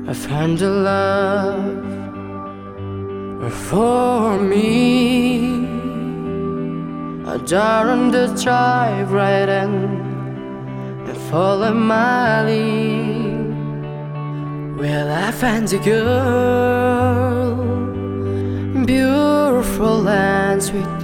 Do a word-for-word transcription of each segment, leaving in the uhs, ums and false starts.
I found a love for me. I dared to drive right in and follow my lead. Well, I found a girl, beautiful and sweet.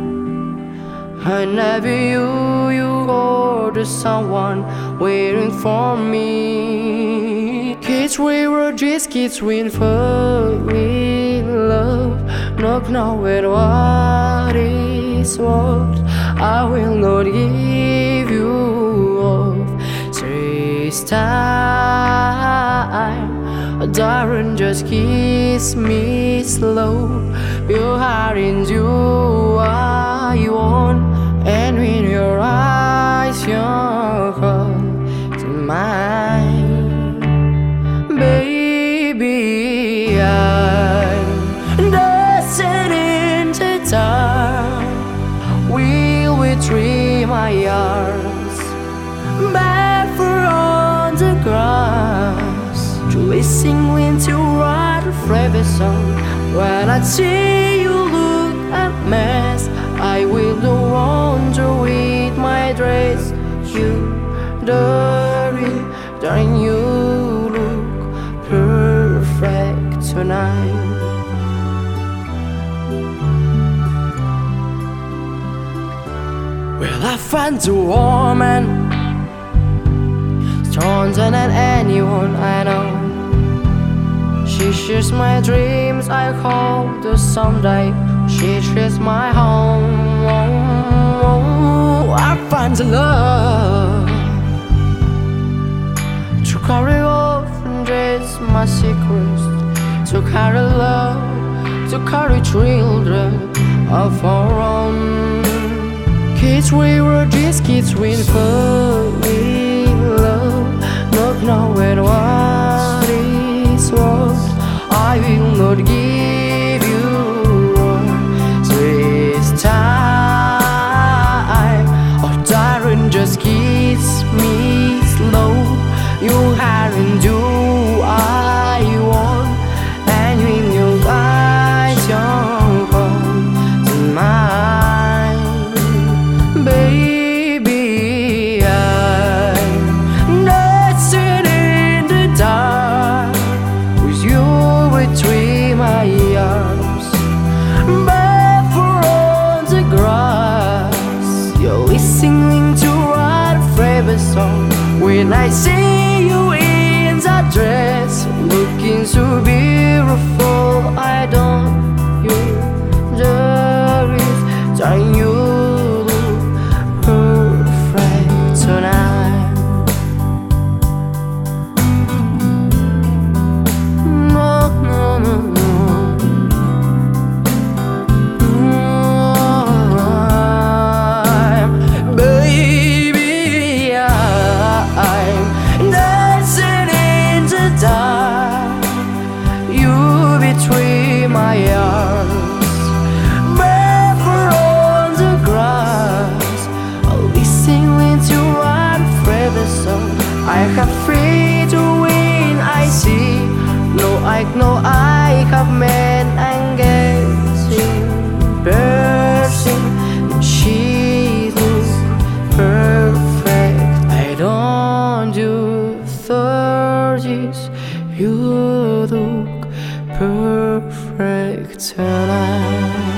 I never knew you or there's someone waiting for me. Kids, we were just kids, we fall in love, not knowing what is what. I will not give you up this time. Darling, just kiss me slow. Your heart is you, I want. And when your eyes are close to mine, baby, I'm dancing in the dark. Will we dream my arms barefoot on the grass, to listen to write a favorite song. When I see you look a mess, I will go wander with my dress. You, darling, darling, you look perfect tonight. Well, I found a woman stronger than anyone I know. She shares my dreams, I hope that someday she shares my home. I find the love to carry off and dress my secrets, to carry love, to carry children of our own. Kids, we were just kids, we fell in love, not knowing what is what. I will not give you this time. Oh, darling, just kiss me slow. You haven't do I want. And when your eyes are home to mine, baby, I'm dancing in the dark with you between my arms, barefoot on the grass. You're listening to our favorite song. When I see you in that dress, looking so beautiful, I don't you there is darling, you look perfect tonight. No, no, no, no. Baby, I'm dancing in the dark. You between my arms, barefoot on the grass, listening to our favorite song. I have free to win, I see. No, I know I have men and gazing, person. She looks perfect. I don't do thirties. You look perfect tonight.